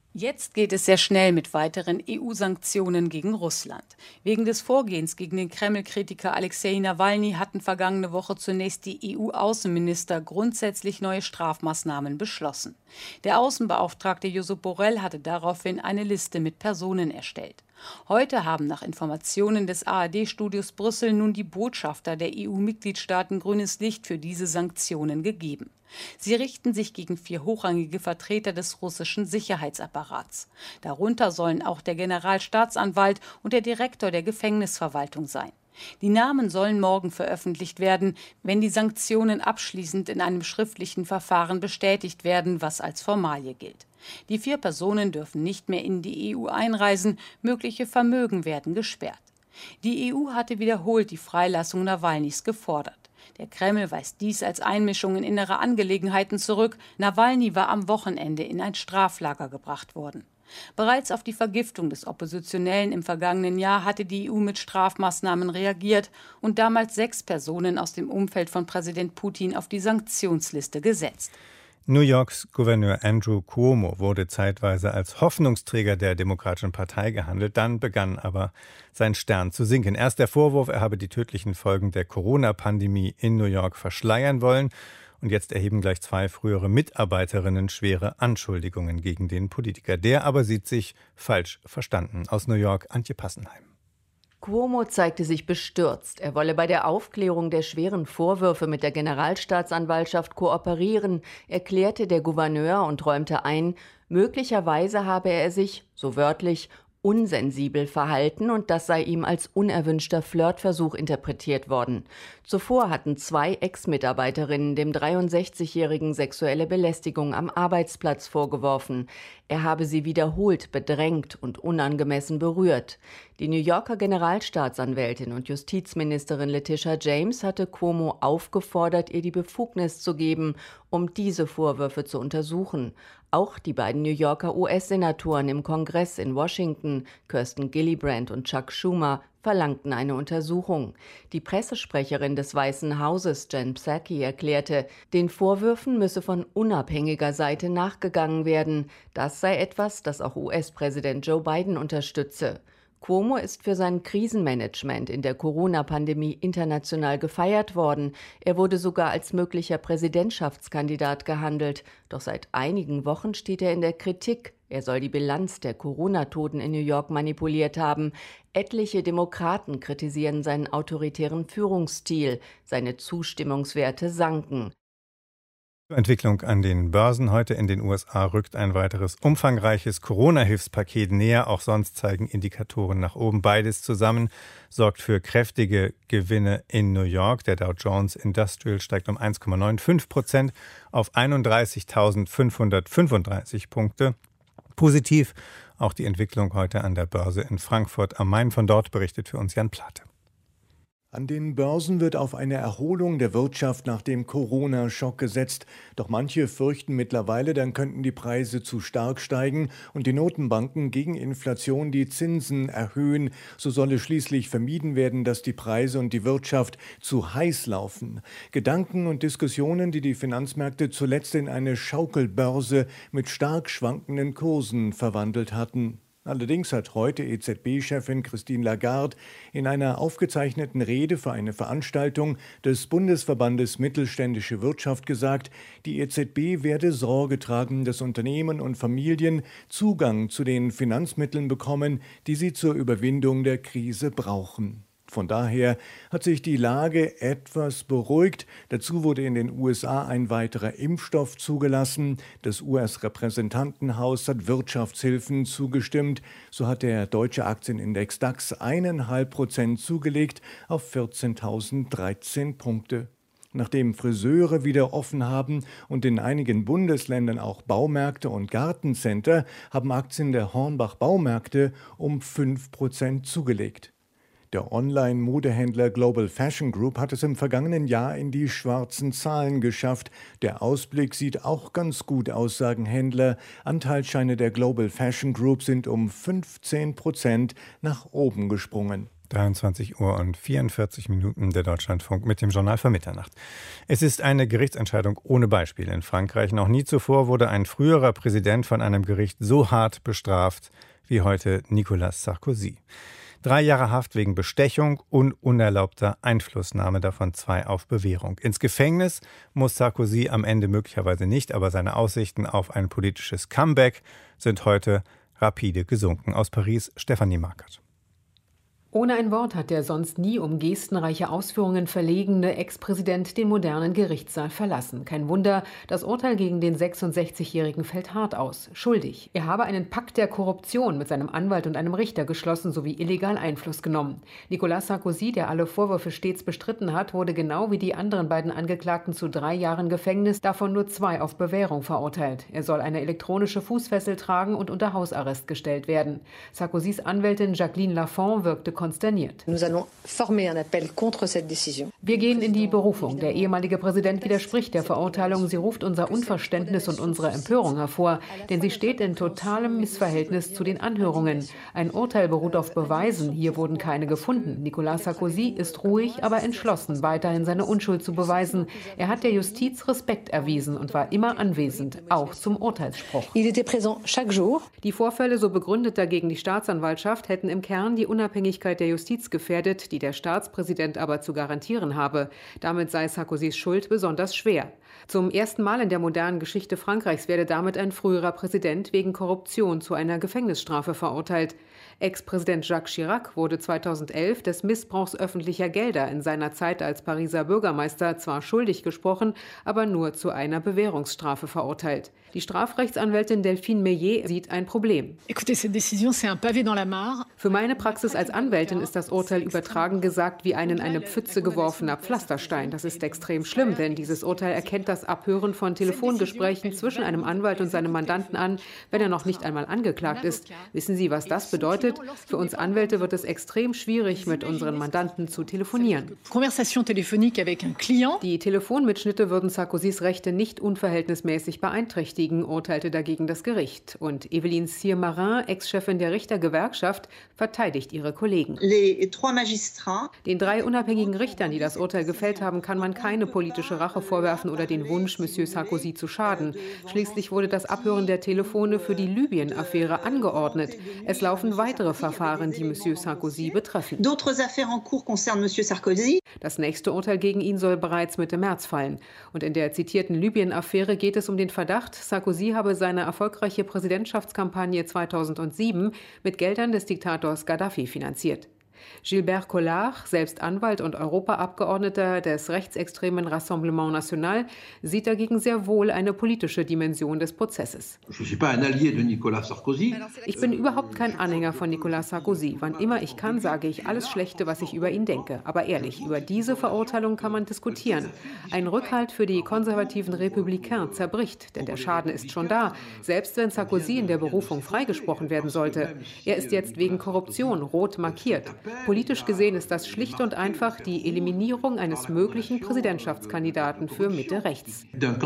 Jetzt geht es sehr schnell mit weiteren E U-Sanktionen gegen Russland. Wegen des Vorgehens gegen den Kreml-Kritiker Alexei Nawalny hatten vergangene Woche zunächst die E U-Außenminister grundsätzlich neue Strafmaßnahmen beschlossen. Der Außenbeauftragte Josep Borrell hatte daraufhin eine Liste mit Personen erstellt. Heute haben nach Informationen des A R D-Studios Brüssel nun die Botschafter der E U-Mitgliedstaaten grünes Licht für diese Sanktionen gegeben. Sie richten sich gegen vier hochrangige Vertreter des russischen Sicherheitsapparats. Darunter sollen auch der Generalstaatsanwalt und der Direktor der Gefängnisverwaltung sein. Die Namen sollen morgen veröffentlicht werden, wenn die Sanktionen abschließend in einem schriftlichen Verfahren bestätigt werden, was als Formalie gilt. Die vier Personen dürfen nicht mehr in die E U einreisen, mögliche Vermögen werden gesperrt. Die E U hatte wiederholt die Freilassung Nawalnys gefordert. Der Kreml weist dies als Einmischung in innere Angelegenheiten zurück. Nawalny war am Wochenende in ein Straflager gebracht worden. Bereits auf die Vergiftung des Oppositionellen im vergangenen Jahr hatte die E U mit Strafmaßnahmen reagiert und damals sechs Personen aus dem Umfeld von Präsident Putin auf die Sanktionsliste gesetzt. New Yorks Gouverneur Andrew Cuomo wurde zeitweise als Hoffnungsträger der Demokratischen Partei gehandelt, dann begann aber sein Stern zu sinken. Erst der Vorwurf, er habe die tödlichen Folgen der Corona-Pandemie in New York verschleiern wollen, und jetzt erheben gleich zwei frühere Mitarbeiterinnen schwere Anschuldigungen gegen den Politiker. Der aber sieht sich falsch verstanden. Aus New York, Antje Passenheim. Cuomo zeigte sich bestürzt. Er wolle bei der Aufklärung der schweren Vorwürfe mit der Generalstaatsanwaltschaft kooperieren, erklärte der Gouverneur und räumte ein, möglicherweise habe er sich, so wörtlich, unsensibel verhalten und das sei ihm als unerwünschter Flirtversuch interpretiert worden. Zuvor hatten zwei Ex-Mitarbeiterinnen dem dreiundsechzigjährigen sexuelle Belästigung am Arbeitsplatz vorgeworfen. Er habe sie wiederholt bedrängt und unangemessen berührt. Die New Yorker Generalstaatsanwältin und Justizministerin Letitia James hatte Cuomo aufgefordert, ihr die Befugnis zu geben, um diese Vorwürfe zu untersuchen. Auch die beiden New Yorker U S-Senatoren im Kongress in Washington, Kirsten Gillibrand und Chuck Schumer, verlangten eine Untersuchung. Die Pressesprecherin des Weißen Hauses, Jen Psaki, erklärte, den Vorwürfen müsse von unabhängiger Seite nachgegangen werden. Das sei etwas, das auch U S-Präsident Joe Biden unterstütze. Cuomo ist für sein Krisenmanagement in der Corona-Pandemie international gefeiert worden. Er wurde sogar als möglicher Präsidentschaftskandidat gehandelt. Doch seit einigen Wochen steht er in der Kritik. Er soll die Bilanz der Corona-Toten in New York manipuliert haben. Etliche Demokraten kritisieren seinen autoritären Führungsstil. Seine Zustimmungswerte sanken. Entwicklung an den Börsen. Heute in den U S A rückt ein weiteres umfangreiches Corona-Hilfspaket näher. Auch sonst zeigen Indikatoren nach oben. Beides zusammen sorgt für kräftige Gewinne in New York. Der Dow Jones Industrial steigt um eins Komma fünfundneunzig Prozent auf einunddreißigtausendfünfhundertfünfunddreißig Punkte. Positiv auch die Entwicklung heute an der Börse in Frankfurt am Main. Von dort berichtet für uns Jan Plate. An den Börsen wird auf eine Erholung der Wirtschaft nach dem Corona-Schock gesetzt. Doch manche fürchten mittlerweile, dann könnten die Preise zu stark steigen und die Notenbanken gegen Inflation die Zinsen erhöhen. So solle schließlich vermieden werden, dass die Preise und die Wirtschaft zu heiß laufen. Gedanken und Diskussionen, die die Finanzmärkte zuletzt in eine Schaukelbörse mit stark schwankenden Kursen verwandelt hatten. Allerdings hat heute E Z B-Chefin Christine Lagarde in einer aufgezeichneten Rede für eine Veranstaltung des Bundesverbandes Mittelständische Wirtschaft gesagt, die E Z B werde Sorge tragen, dass Unternehmen und Familien Zugang zu den Finanzmitteln bekommen, die sie zur Überwindung der Krise brauchen. Von daher hat sich die Lage etwas beruhigt. Dazu wurde in den U S A ein weiterer Impfstoff zugelassen. Das U S-Repräsentantenhaus hat Wirtschaftshilfen zugestimmt. So hat der deutsche Aktienindex DAX eineinhalb Prozent zugelegt auf vierzehntausenddreizehn Punkte. Nachdem Friseure wieder offen haben und in einigen Bundesländern auch Baumärkte und Gartencenter, haben Aktien der Hornbach Baumärkte um fünf Prozent zugelegt. Der Online-Modehändler Global Fashion Group hat es im vergangenen Jahr in die schwarzen Zahlen geschafft. Der Ausblick sieht auch ganz gut aus, sagen Händler. Anteilsscheine der Global Fashion Group sind um fünfzehn Prozent nach oben gesprungen. dreiundzwanzig Uhr und vierundvierzig Minuten der Deutschlandfunk mit dem Journal vor Mitternacht. Es ist eine Gerichtsentscheidung ohne Beispiel in Frankreich. Noch nie zuvor wurde ein früherer Präsident von einem Gericht so hart bestraft wie heute Nicolas Sarkozy. Drei Jahre Haft wegen Bestechung und unerlaubter Einflussnahme, davon zwei auf Bewährung. Ins Gefängnis muss Sarkozy am Ende möglicherweise nicht, aber seine Aussichten auf ein politisches Comeback sind heute rapide gesunken. Aus Paris, Stefanie Markert. Ohne ein Wort hat der sonst nie um gestenreiche Ausführungen verlegene Ex-Präsident den modernen Gerichtssaal verlassen. Kein Wunder, das Urteil gegen den sechsundsechzigjährigen fällt hart aus. Schuldig. Er habe einen Pakt der Korruption mit seinem Anwalt und einem Richter geschlossen sowie illegal Einfluss genommen. Nicolas Sarkozy, der alle Vorwürfe stets bestritten hat, wurde genau wie die anderen beiden Angeklagten zu drei Jahren Gefängnis, davon nur zwei auf Bewährung verurteilt. Er soll eine elektronische Fußfessel tragen und unter Hausarrest gestellt werden. Sarkozys Anwältin Jacqueline Lafont wirkte konsterniert. Wir gehen in die Berufung. Der ehemalige Präsident widerspricht der Verurteilung. Sie ruft unser Unverständnis und unsere Empörung hervor, denn sie steht in totalem Missverhältnis zu den Anhörungen. Ein Urteil beruht auf Beweisen. Hier wurden keine gefunden. Nicolas Sarkozy ist ruhig, aber entschlossen, weiterhin seine Unschuld zu beweisen. Er hat der Justiz Respekt erwiesen und war immer anwesend, auch zum Urteilsspruch. Die Vorfälle, so begründet dagegen die Staatsanwaltschaft, hätten im Kern die Unabhängigkeit der Justiz gefährdet, die der Staatspräsident aber zu garantieren habe. Damit sei Sarkozys Schuld besonders schwer. Zum ersten Mal in der modernen Geschichte Frankreichs werde damit ein früherer Präsident wegen Korruption zu einer Gefängnisstrafe verurteilt. Ex-Präsident Jacques Chirac wurde zweitausendelf des Missbrauchs öffentlicher Gelder in seiner Zeit als Pariser Bürgermeister zwar schuldig gesprochen, aber nur zu einer Bewährungsstrafe verurteilt. Die Strafrechtsanwältin Delphine Meillet sieht ein Problem. Für meine Praxis als Anwältin ist das Urteil übertragen gesagt wie ein in eine Pfütze geworfener Pflasterstein. Das ist extrem schlimm, denn dieses Urteil erkennt das Abhören von Telefongesprächen zwischen einem Anwalt und seinem Mandanten an, wenn er noch nicht einmal angeklagt ist. Wissen Sie, was das bedeutet? Für uns Anwälte wird es extrem schwierig, mit unseren Mandanten zu telefonieren. Die Telefonmitschnitte würden Sarkozys Rechte nicht unverhältnismäßig beeinträchtigen, urteilte dagegen das Gericht. Und Eveline Cyr-Marin, Ex-Chefin der Richtergewerkschaft, verteidigt ihre Kollegen. Den drei unabhängigen Richtern, die das Urteil gefällt haben, kann man keine politische Rache vorwerfen oder den Wunsch, Monsieur Sarkozy zu schaden. Schließlich wurde das Abhören der Telefone für die Libyen-Affäre angeordnet. Es laufen weitere Verfahren, die Monsieur Sarkozy betreffen. Das nächste Urteil gegen ihn soll bereits Mitte März fallen. Und in der zitierten Libyen-Affäre geht es um den Verdacht, Sarkozy habe seine erfolgreiche Präsidentschaftskampagne zweitausendsieben mit Geldern des Diktators Gaddafi finanziert. Gilbert Collard, selbst Anwalt und Europaabgeordneter des rechtsextremen Rassemblement National, sieht dagegen sehr wohl eine politische Dimension des Prozesses. Ich bin überhaupt kein Anhänger von Nicolas Sarkozy. Wann immer ich kann, sage ich alles Schlechte, was ich über ihn denke. Aber ehrlich, über diese Verurteilung kann man diskutieren. Ein Rückhalt für die konservativen Républicains zerbricht, denn der Schaden ist schon da, selbst wenn Sarkozy in der Berufung freigesprochen werden sollte. Er ist jetzt wegen Korruption rot markiert. Politisch gesehen ist das schlicht und einfach die Eliminierung eines möglichen Präsidentschaftskandidaten für Mitte rechts.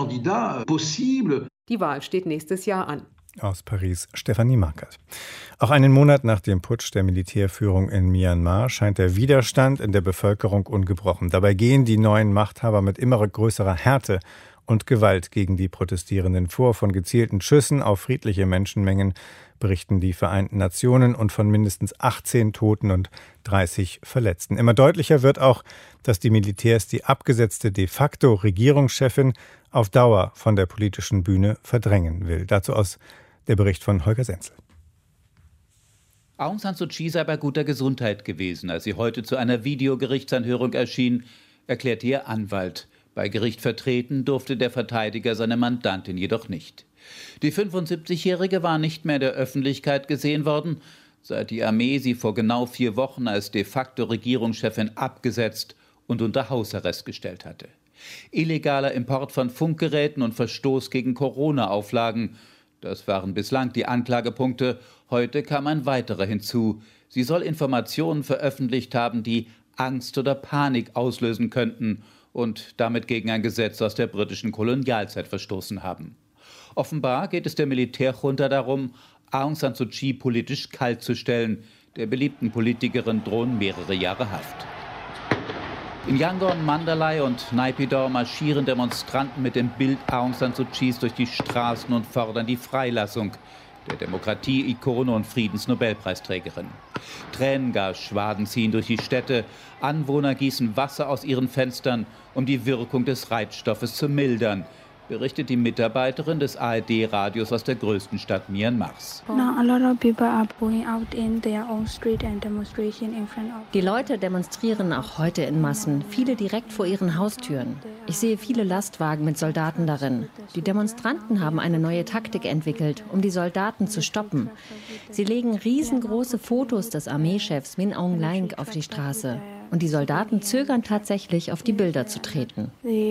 Die Wahl steht nächstes Jahr an. Aus Paris, Stefanie Markert. Auch einen Monat nach dem Putsch der Militärführung in Myanmar scheint der Widerstand in der Bevölkerung ungebrochen. Dabei gehen die neuen Machthaber mit immer größerer Härte und Gewalt gegen die Protestierenden vor. Von gezielten Schüssen auf friedliche Menschenmengen berichten die Vereinten Nationen und von mindestens achtzehn Toten und dreißig Verletzten. Immer deutlicher wird auch, dass die Militärs die abgesetzte de facto Regierungschefin auf Dauer von der politischen Bühne verdrängen will. Dazu aus der Bericht von Holger Senzel. Aung San Suu Kyi sei bei guter Gesundheit gewesen, als sie heute zu einer Videogerichtsanhörung erschien, erklärte ihr Anwalt. Bei Gericht vertreten durfte der Verteidiger seine Mandantin jedoch nicht. Die fünfundsiebzigjährige war nicht mehr in der Öffentlichkeit gesehen worden, seit die Armee sie vor genau vier Wochen als de facto Regierungschefin abgesetzt und unter Hausarrest gestellt hatte. Illegaler Import von Funkgeräten und Verstoß gegen Corona-Auflagen, das waren bislang die Anklagepunkte. Heute kam ein weiterer hinzu. Sie soll Informationen veröffentlicht haben, die Angst oder Panik auslösen könnten und damit gegen ein Gesetz aus der britischen Kolonialzeit verstoßen haben. Offenbar geht es der Militärjunta darum, Aung San Suu Kyi politisch kalt zu stellen, Der beliebten Politikerin drohen mehrere Jahre Haft. In Yangon, Mandalay und Naypyidaw marschieren Demonstranten mit dem Bild Aung San Suu Kyis durch die Straßen und fordern die Freilassung der Demokratie-Ikone und Friedensnobelpreisträgerin. Tränengasschwaden ziehen durch die Städte. Anwohner gießen Wasser aus ihren Fenstern, um die Wirkung des Reizstoffes zu mildern, berichtet die Mitarbeiterin des A R D-Radios aus der größten Stadt Myanmars. Die Leute demonstrieren auch heute in Massen, viele direkt vor ihren Haustüren. Ich sehe viele Lastwagen mit Soldaten darin. Die Demonstranten haben eine neue Taktik entwickelt, um die Soldaten zu stoppen. Sie legen riesengroße Fotos des Armeechefs Min Aung Hlaing auf die Straße. Und die Soldaten zögern tatsächlich, auf die Bilder zu treten.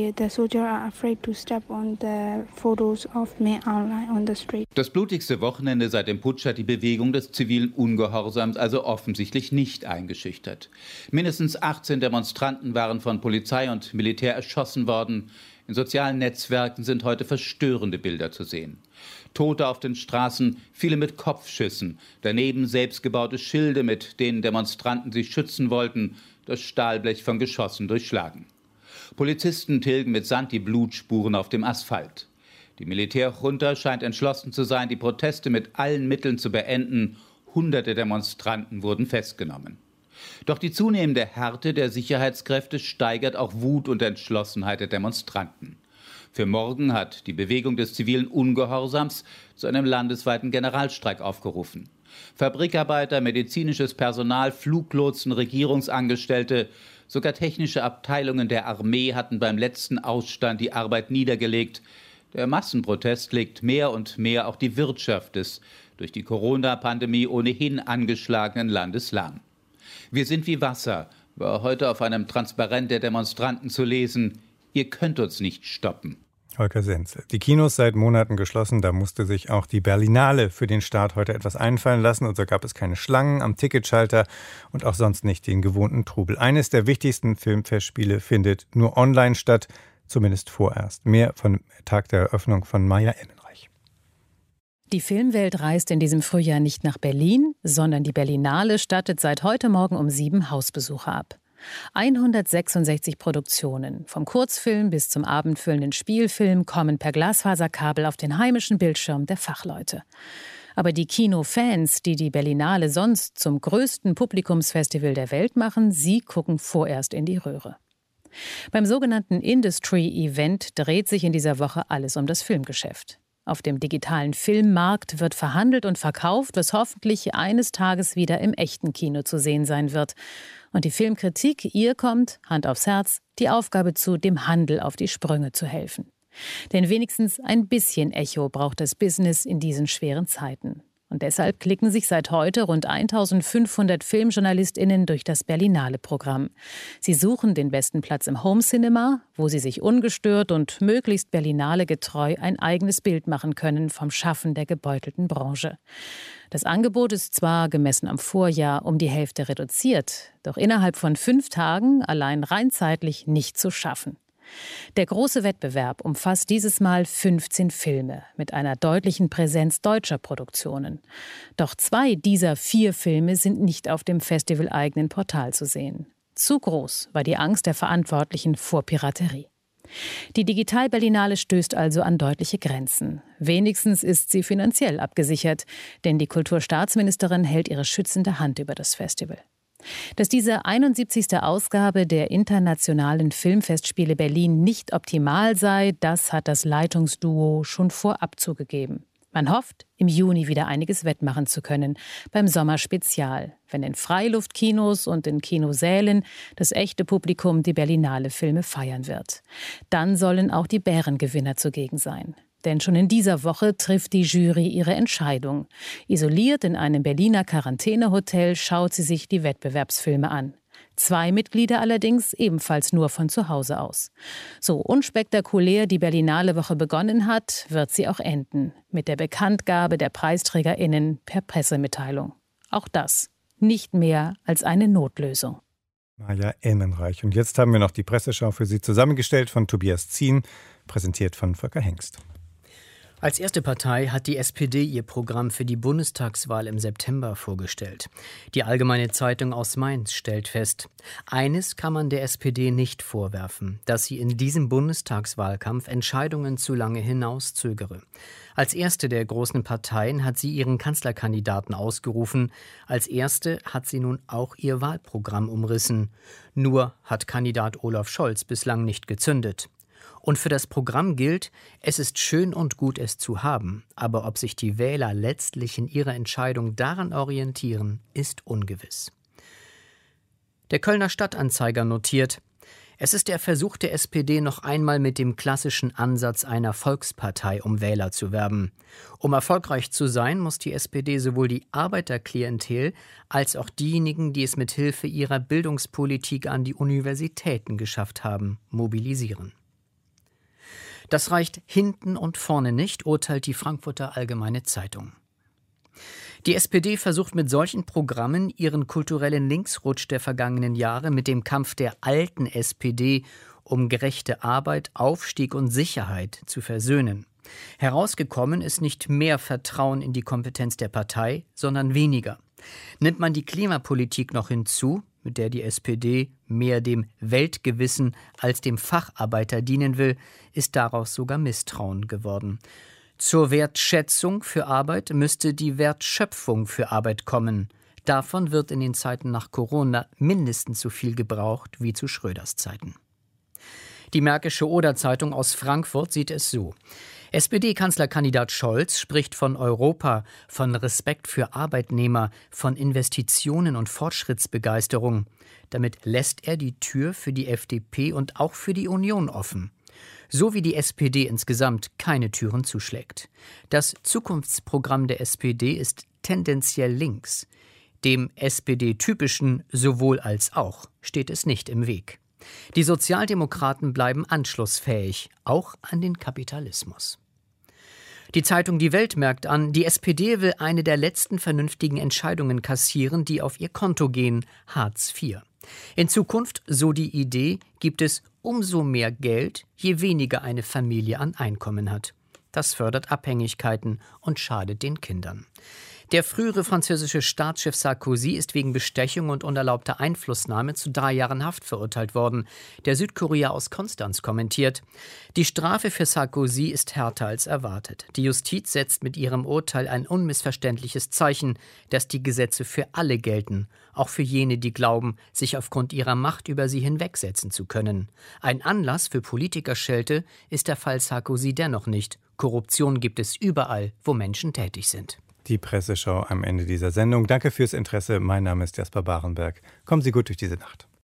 Das blutigste Wochenende seit dem Putsch hat die Bewegung des zivilen Ungehorsams also offensichtlich nicht eingeschüchtert. Mindestens achtzehn Demonstranten waren von Polizei und Militär erschossen worden. In sozialen Netzwerken sind heute verstörende Bilder zu sehen. Tote auf den Straßen, viele mit Kopfschüssen, daneben selbstgebaute Schilde, mit denen Demonstranten sich schützen wollten, das Stahlblech von Geschossen durchschlagen. Polizisten tilgen mit Sand die Blutspuren auf dem Asphalt. Die Militärjunta scheint entschlossen zu sein, die Proteste mit allen Mitteln zu beenden. Hunderte Demonstranten wurden festgenommen. Doch die zunehmende Härte der Sicherheitskräfte steigert auch Wut und Entschlossenheit der Demonstranten. Für morgen hat die Bewegung des zivilen Ungehorsams zu einem landesweiten Generalstreik aufgerufen. Fabrikarbeiter, medizinisches Personal, Fluglotsen, Regierungsangestellte, sogar technische Abteilungen der Armee hatten beim letzten Ausstand die Arbeit niedergelegt. Der Massenprotest legt mehr und mehr auch die Wirtschaft des durch die Corona-Pandemie ohnehin angeschlagenen Landes lahm. Wir sind wie Wasser, war heute auf einem Transparent der Demonstranten zu lesen. Ihr könnt uns nicht stoppen. Holger Senzel. Die Kinos seit Monaten geschlossen, da musste sich auch die Berlinale für den Start heute etwas einfallen lassen und so gab es keine Schlangen am Ticketschalter und auch sonst nicht den gewohnten Trubel. Eines der wichtigsten Filmfestspiele findet nur online statt, zumindest vorerst. Mehr vom Tag der Eröffnung von Maja Emmenreich. Die Filmwelt reist in diesem Frühjahr nicht nach Berlin, sondern die Berlinale stattet seit heute Morgen um sieben Hausbesucher ab. hundertsechsundsechzig Produktionen, vom Kurzfilm bis zum abendfüllenden Spielfilm, kommen per Glasfaserkabel auf den heimischen Bildschirm der Fachleute. Aber die Kinofans, die die Berlinale sonst zum größten Publikumsfestival der Welt machen, sie gucken vorerst in die Röhre. Beim sogenannten Industry Event dreht sich in dieser Woche alles um das Filmgeschäft. Auf dem digitalen Filmmarkt wird verhandelt und verkauft, was hoffentlich eines Tages wieder im echten Kino zu sehen sein wird. Und die Filmkritik, ihr kommt, Hand aufs Herz, die Aufgabe zu, dem Handel auf die Sprünge zu helfen. Denn wenigstens ein bisschen Echo braucht das Business in diesen schweren Zeiten. Und deshalb klicken sich seit heute rund eintausendfünfhundert FilmjournalistInnen durch das Berlinale-Programm. Sie suchen den besten Platz im Home-Cinema, wo sie sich ungestört und möglichst Berlinale-getreu ein eigenes Bild machen können vom Schaffen der gebeutelten Branche. Das Angebot ist zwar gemessen am Vorjahr um die Hälfte reduziert, doch innerhalb von fünf Tagen allein rein zeitlich nicht zu schaffen. Der große Wettbewerb umfasst dieses Mal fünfzehn Filme mit einer deutlichen Präsenz deutscher Produktionen. Doch zwei dieser vier Filme sind nicht auf dem festivaleigenen Portal zu sehen. Zu groß war die Angst der Verantwortlichen vor Piraterie. Die Digital-Berlinale stößt also an deutliche Grenzen. Wenigstens ist sie finanziell abgesichert, denn die Kulturstaatsministerin hält ihre schützende Hand über das Festival. Dass diese einundsiebzigste Ausgabe der Internationalen Filmfestspiele Berlin nicht optimal sei, das hat das Leitungsduo schon vorab zugegeben. Man hofft, im Juni wieder einiges wettmachen zu können, beim Sommerspezial, wenn in Freiluftkinos und in Kinosälen das echte Publikum die Berlinale Filme feiern wird. Dann sollen auch die Bärengewinner zugegen sein. Denn schon in dieser Woche trifft die Jury ihre Entscheidung. Isoliert in einem Berliner Quarantänehotel schaut sie sich die Wettbewerbsfilme an. Zwei Mitglieder allerdings ebenfalls nur von zu Hause aus. So unspektakulär die Berlinale Woche begonnen hat, wird sie auch enden. Mit der Bekanntgabe der PreisträgerInnen per Pressemitteilung. Auch das nicht mehr als eine Notlösung. Maja Emmenreich. Und jetzt haben wir noch die Presseschau für Sie zusammengestellt von Tobias Zien, präsentiert von Volker Hengst. Als erste Partei hat die S P D ihr Programm für die Bundestagswahl im September vorgestellt. Die Allgemeine Zeitung aus Mainz stellt fest: Eines kann man der S P D nicht vorwerfen, dass sie in diesem Bundestagswahlkampf Entscheidungen zu lange hinauszögere. Als erste der großen Parteien hat sie ihren Kanzlerkandidaten ausgerufen. Als erste hat sie nun auch ihr Wahlprogramm umrissen. Nur hat Kandidat Olaf Scholz bislang nicht gezündet. Und für das Programm gilt, es ist schön und gut, es zu haben, aber ob sich die Wähler letztlich in ihrer Entscheidung daran orientieren, ist ungewiss. Der Kölner Stadtanzeiger notiert: Es ist der Versuch der S P D, noch einmal mit dem klassischen Ansatz einer Volkspartei um Wähler zu werben. Um erfolgreich zu sein, muss die S P D sowohl die Arbeiterklientel als auch diejenigen, die es mit Hilfe ihrer Bildungspolitik an die Universitäten geschafft haben, mobilisieren. Das reicht hinten und vorne nicht, urteilt die Frankfurter Allgemeine Zeitung. Die S P D versucht mit solchen Programmen, ihren kulturellen Linksrutsch der vergangenen Jahre mit dem Kampf der alten S P D um gerechte Arbeit, Aufstieg und Sicherheit zu versöhnen. Herausgekommen ist nicht mehr Vertrauen in die Kompetenz der Partei, sondern weniger. Nimmt man die Klimapolitik noch hinzu, mit der die S P D mehr dem Weltgewissen als dem Facharbeiter dienen will, ist daraus sogar Misstrauen geworden. Zur Wertschätzung für Arbeit müsste die Wertschöpfung für Arbeit kommen. Davon wird in den Zeiten nach Corona mindestens so viel gebraucht wie zu Schröders Zeiten. Die Märkische Oder-Zeitung aus Frankfurt sieht es so: S P D-Kanzlerkandidat Scholz spricht von Europa, von Respekt für Arbeitnehmer, von Investitionen und Fortschrittsbegeisterung. Damit lässt er die Tür für die F D P und auch für die Union offen. So wie die S P D insgesamt keine Türen zuschlägt. Das Zukunftsprogramm der S P D ist tendenziell links. Dem S P D-typischen sowohl als auch steht es nicht im Weg. Die Sozialdemokraten bleiben anschlussfähig, auch an den Kapitalismus. Die Zeitung Die Welt merkt an, die S P D will eine der letzten vernünftigen Entscheidungen kassieren, die auf ihr Konto gehen: Hartz vier. In Zukunft, so die Idee, gibt es umso mehr Geld, je weniger eine Familie an Einkommen hat. Das fördert Abhängigkeiten und schadet den Kindern. Der frühere französische Staatschef Sarkozy ist wegen Bestechung und unerlaubter Einflussnahme zu drei Jahren Haft verurteilt worden. Der Südkurier aus Konstanz kommentiert: Die Strafe für Sarkozy ist härter als erwartet. Die Justiz setzt mit ihrem Urteil ein unmissverständliches Zeichen, dass die Gesetze für alle gelten, auch für jene, die glauben, sich aufgrund ihrer Macht über sie hinwegsetzen zu können. Ein Anlass für Politikerschelte ist der Fall Sarkozy dennoch nicht. Korruption gibt es überall, wo Menschen tätig sind. Die Presseschau am Ende dieser Sendung. Danke fürs Interesse. Mein Name ist Jasper Barenberg. Kommen Sie gut durch diese Nacht.